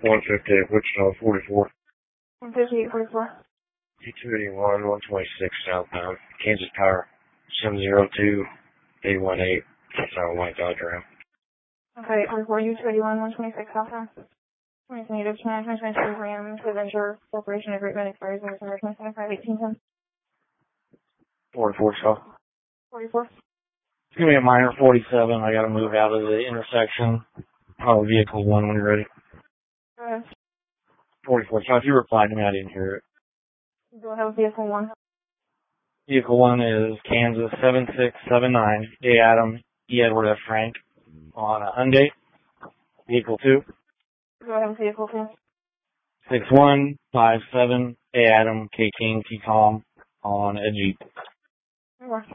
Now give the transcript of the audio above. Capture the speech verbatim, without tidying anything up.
one fifty-eight, Wichita, forty-four. one fifty-eight, forty-four. U two eighty-one, one twenty-six southbound. Kansas Power, seven zero two, eight one eight. That's our white Dodge Ram. Okay, forty-four, U two eighty-one, one twenty-six southbound. twenty-two native, twenty twenty-two Ram to Venture Corporation Agreement expires on December twenty twenty-five, eighteen ten. forty-four, so. forty-four. It's going to be a minor forty-seven. I got to move out of the intersection. Oh, vehicle one when you're ready. Go ahead. forty-four. So if you replied to me, I didn't hear it. Go ahead with vehicle one. Vehicle one is Kansas seven six seven nine, A. Adam, E. Edward F. Frank on a Hyundai. Vehicle two. Go ahead with vehicle two. six one five seven, A. Adam, K. King, T. Tom on a Jeep. Four.